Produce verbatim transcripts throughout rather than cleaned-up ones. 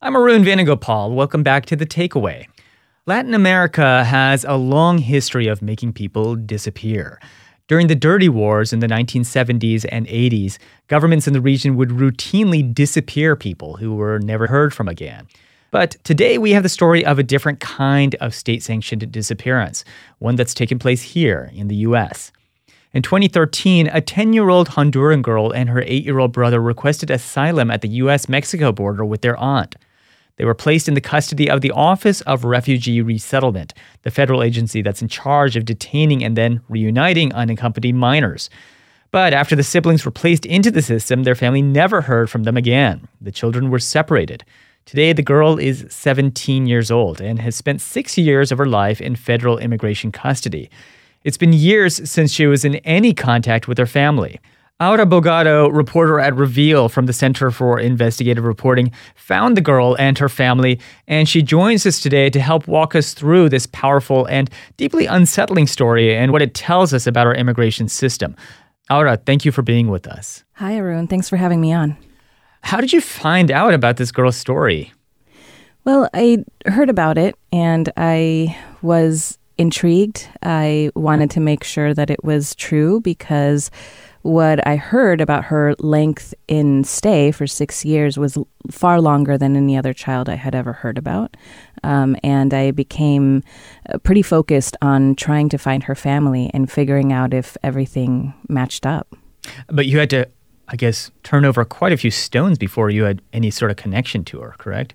I'm Arun Venugopal. Welcome back to The Takeaway. Latin America has a long history of making people disappear. During the Dirty Wars in the nineteen seventies and eighties, governments in the region would routinely disappear people who were never heard from again. But today we have the story of a different kind of state-sanctioned disappearance, one that's taken place here in the U S. In twenty thirteen, a ten-year-old Honduran girl and her eight-year-old brother requested asylum at the U S Mexico border with their aunt. They were placed in the custody of the Office of Refugee Resettlement, the federal agency that's in charge of detaining and then reuniting unaccompanied minors. But after the siblings were placed into the system, their family never heard from them again. The children were separated. Today, the girl is seventeen years old and has spent six years of her life in federal immigration custody. It's been years since she was in any contact with her family. Aura Bogado, reporter at Reveal from the Center for Investigative Reporting, found the girl and her family, and she joins us today to help walk us through this powerful and deeply unsettling story and what it tells us about our immigration system. Aura, thank you for being with us. Hi, Arun. Thanks for having me on. How did you find out about this girl's story? Well, I heard about it, and I was intrigued. I wanted to make sure that it was true because what I heard about her length in stay for six years was far longer than any other child I had ever heard about. Um, and I became pretty focused on trying to find her family and figuring out if everything matched up. But you had to, I guess, turn over quite a few stones before you had any sort of connection to her, correct?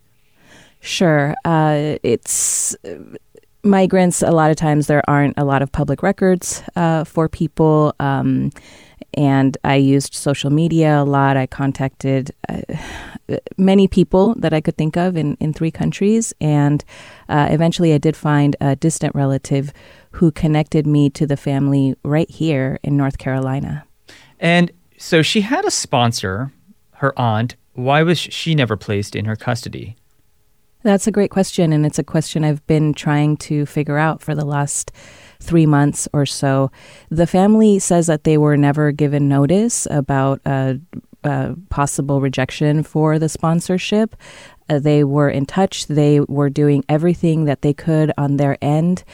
Sure. Uh, it's... Migrants, a lot of times there aren't a lot of public records uh, for people, um, and I used social media a lot. I contacted uh, many people that I could think of in, in three countries, and uh, eventually I did find a distant relative who connected me to the family right here in North Carolina. And so she had a sponsor, her aunt. Why was she never placed in her custody? That's a great question, and it's a question I've been trying to figure out for the last three months or so. The family says that they were never given notice about a, a possible rejection for the sponsorship. Uh, they were in touch. They were doing everything that they could on their end,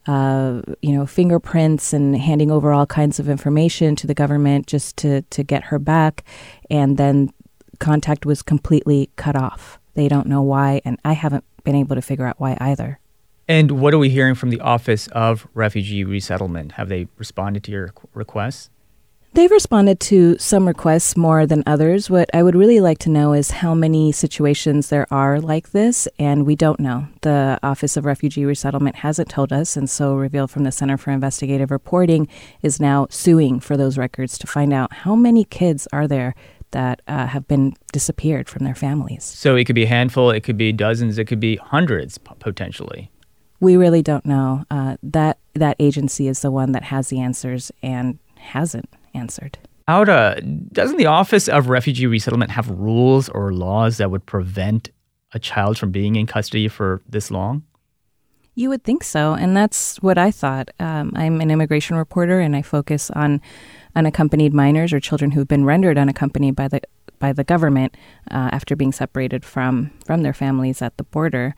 uh, you know, fingerprints and handing over all kinds of information to the government just to, to get her back. And then contact was completely cut off. They don't know why, and I haven't been able to figure out why either. And what are we hearing from the Office of Refugee Resettlement? Have they responded to your requests? They've responded to some requests more than others. What I would really like to know is how many situations there are like this, and we don't know. The Office of Refugee Resettlement hasn't told us, and so Reveal from the Center for Investigative Reporting is now suing for those records to find out how many kids are there that uh, have been disappeared from their families. So it could be a handful, it could be dozens, it could be hundreds p- potentially. We really don't know. Uh, that that agency is the one that has the answers and hasn't answered. Aura, doesn't the Office of Refugee Resettlement have rules or laws that would prevent a child from being in custody for this long? You would think so, and that's what I thought. Um, I'm an immigration reporter, and I focus on unaccompanied minors or children who've been rendered unaccompanied by the by the government uh, after being separated from from their families at the border.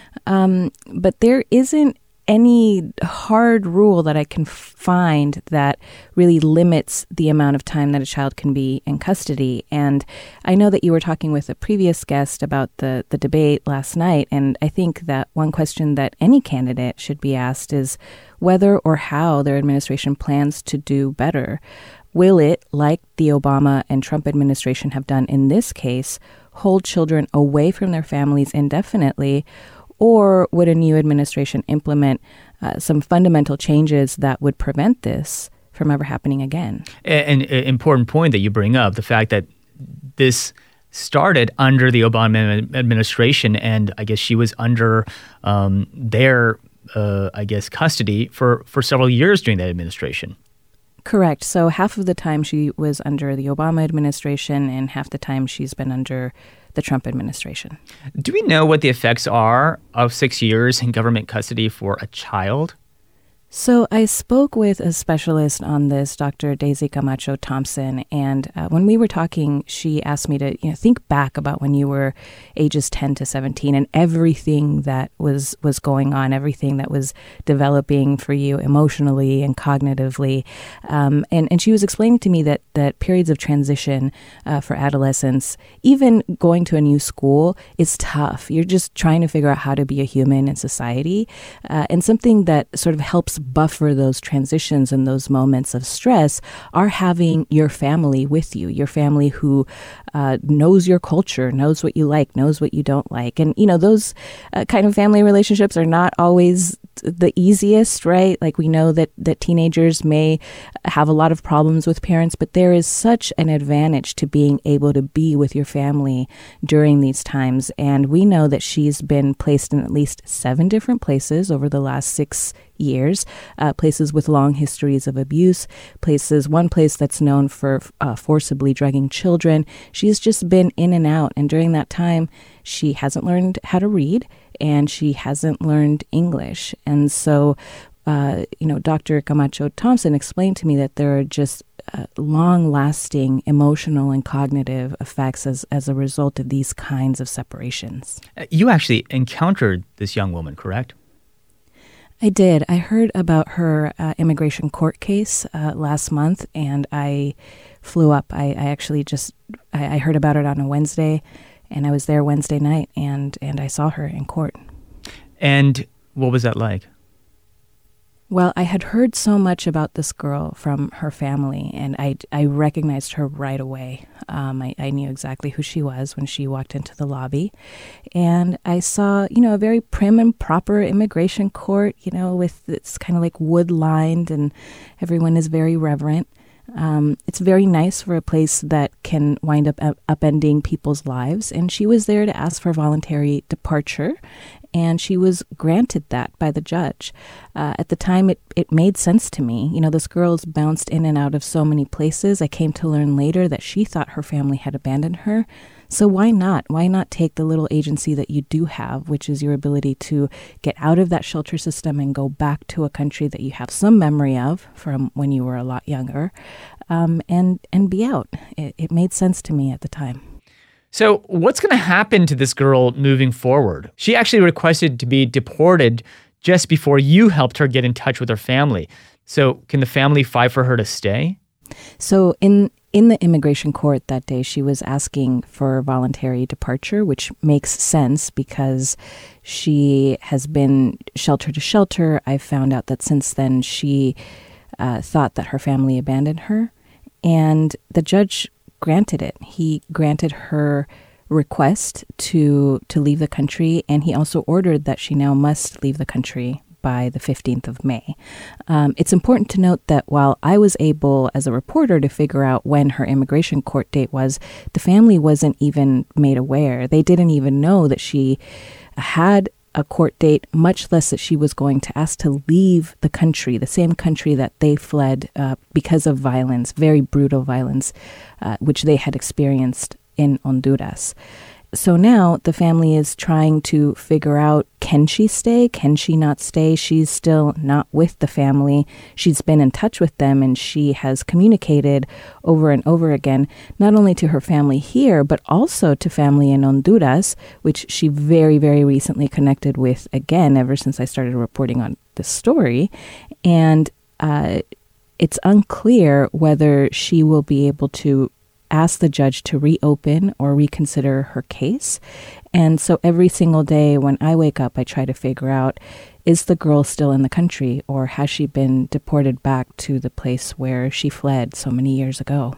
Um, but there isn't any hard rule that I can find that really limits the amount of time that a child can be in custody. And I know that you were talking with a previous guest about the, the debate last night, and I think that one question that any candidate should be asked is whether or how their administration plans to do better. Will it, like the Obama and Trump administration have done in this case, hold children away from their families indefinitely? Or would a new administration implement uh, some fundamental changes that would prevent this from ever happening again? An important point that you bring up, the fact that this started under the Obama administration, and I guess she was under um, their, uh, I guess, custody for, for several years during that administration. Correct. So half of the time she was under the Obama administration, and half the time she's been under the Trump administration. Do we know what the effects are of six years in government custody for a child? So I spoke with a specialist on this, Doctor Daisy Camacho Thompson, and uh, when we were talking, she asked me to you know, think back about when you were ages ten to seventeen and everything that was, was going on, everything that was developing for you emotionally and cognitively. Um, and, and she was explaining to me that, that periods of transition uh, for adolescents, even going to a new school, is tough. You're just trying to figure out how to be a human in society. Uh, and something that sort of helps buffer those transitions and those moments of stress are having your family with you, your family who uh, knows your culture, knows what you like, knows what you don't like. And, you know, those uh, kind of family relationships are not always the easiest, right? Like we know that, that teenagers may have a lot of problems with parents, but there is such an advantage to being able to be with your family during these times. And we know that she's been placed in at least seven different places over the last six years, uh, places with long histories of abuse, places, one place that's known for uh, forcibly drugging children. She's just been in and out. And during that time, she hasn't learned how to read and she hasn't learned English. And so, uh, you know, Doctor Camacho Thompson explained to me that there are just uh, long-lasting emotional and cognitive effects as, as a result of these kinds of separations. You actually encountered this young woman, correct? I did. I heard about her uh, immigration court case uh, last month, and I flew up. I, I actually just, I, I heard about it on a Wednesday, and I was there Wednesday night, and, and I saw her in court. And what was that like? Well, I had heard so much about this girl from her family, and I, I recognized her right away. Um, I, I knew exactly who she was when she walked into the lobby. And I saw, you know, a very prim and proper immigration court, you know, with it's kind of like wood-lined, and everyone is very reverent. Um, it's very nice for a place that can wind up upending people's lives. And she was there to ask for voluntary departure, and she was granted that by the judge. Uh, at the time, it, it made sense to me. You know, this girl's bounced in and out of so many places. I came to learn later that she thought her family had abandoned her. So why not? Why not take the little agency that you do have, which is your ability to get out of that shelter system and go back to a country that you have some memory of from when you were a lot younger, um, and, and be out. It, it made sense to me at the time. So what's going to happen to this girl moving forward? She actually requested to be deported just before you helped her get in touch with her family. So can the family fight for her to stay? So in in the immigration court that day, she was asking for voluntary departure, which makes sense because she has been shelter to shelter. I found out that since then she uh, thought that her family abandoned her, and the judge granted it. He granted her request to to leave the country, and he also ordered that she now must leave the country by the fifteenth of May. Um, it's important to note that while I was able as a reporter to figure out when her immigration court date was, the family wasn't even made aware. They didn't even know that she had a court date, much less that she was going to ask to leave the country, the same country that they fled uh, because of violence, very brutal violence, uh, which they had experienced in Honduras. So now the family is trying to figure out, can she stay? Can she not stay? She's still not with the family. She's been in touch with them, and she has communicated over and over again, not only to her family here, but also to family in Honduras, which she very, very recently connected with again, ever since I started reporting on this story. And uh, it's unclear whether she will be able to ask the judge to reopen or reconsider her case. And so every single day when I wake up, I try to figure out, is the girl still in the country, or has she been deported back to the place where she fled so many years ago?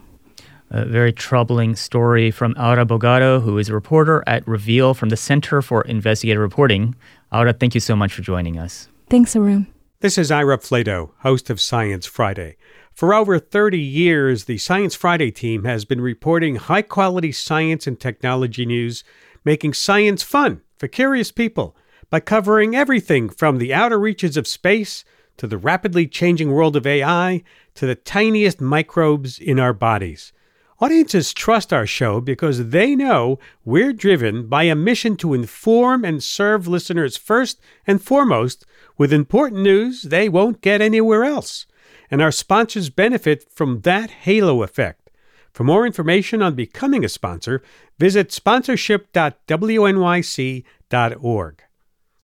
A very troubling story from Aura Bogado, who is a reporter at Reveal from the Center for Investigative Reporting. Aura, thank you so much for joining us. Thanks, Arun. This is Ira Flato, host of Science Friday. For over thirty years, the Science Friday team has been reporting high-quality science and technology news, making science fun for curious people by covering everything from the outer reaches of space to the rapidly changing world of A I to the tiniest microbes in our bodies. Audiences trust our show because they know we're driven by a mission to inform and serve listeners first and foremost with important news they won't get anywhere else. And our sponsors benefit from that halo effect. For more information on becoming a sponsor, visit sponsorship dot w n y c dot org.